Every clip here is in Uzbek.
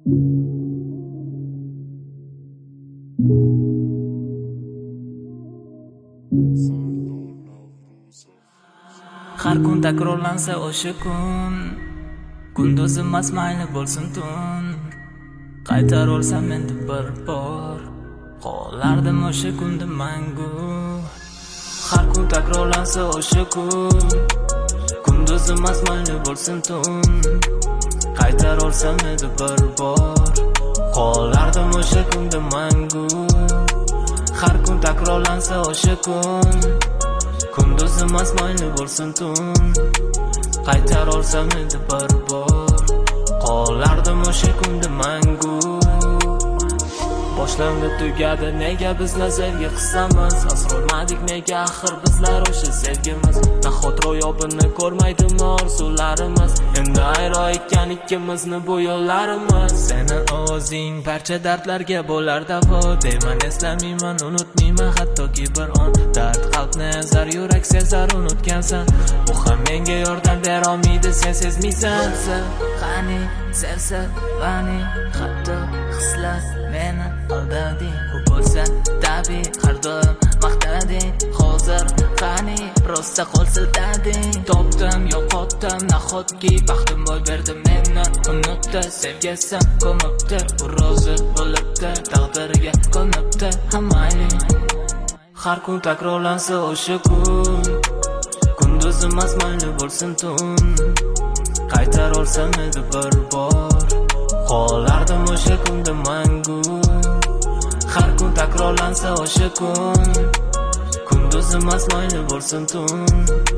Har kun takrorlansa o'sha kun, kunduz emas mayli bo'lsin tun. Qaytar olsam endi bir bor, qolardim o'sha kunda mangu. Har kun takrorlansa o'sha kun, kunduz emas mayli bo'lsin tun. Qaytar olsam endi bir bor, qolardim o'sha kunda mangu. Har kun takrorlansa o'sha kun, kunduz emas mayli bo'lsin tun. Qaytar olsam endi bir bor, qolardim o'sha kunda mangu. Boshlandi tugadi nega bizni sevgi qissamiz, asrolmadik nega axir bizlar o'sha sevgimiz. Nahot ro'yobini ko'rmaydimi orzularimiz, endi ayro ekan ikkimizni bu yo'llarimiz. Seni o'zing barcha dardlarga bo'lar davo, deyman eslamayman, unutmayman hattoki bir on. Dard qalbni ezar, yurak sezar, unutgansan, bu ham menga yordam berolmaydi, sen sezmaysan. Qani sevsa vani, hatto hislar meni aldading. Bu bo'lsa tabiiy, har doim maqtading. Hozir qani rosa qo'l siltading. Topdim, yo'qotdim, nahotki baxtim boy berdi meni. Unutdi, sevgisi ko'mibdi, u rozi bo'libdi, taqdiriga ko'nibdi, hammayli. Har kun takrorlansa o'sha kun, kunduz emas mayli bo'lsin tun. Qaytar olsam edi bir bor, qolardim o'sha kunda mangu. Har kun takrorlansa o'sha kun, kunduz emas mayli bo'lsin tun.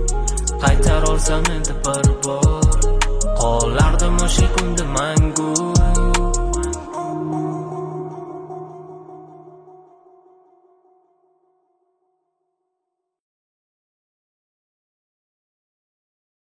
Qaytar olsam edi bir bor, qolardim o'sha kunda mangu.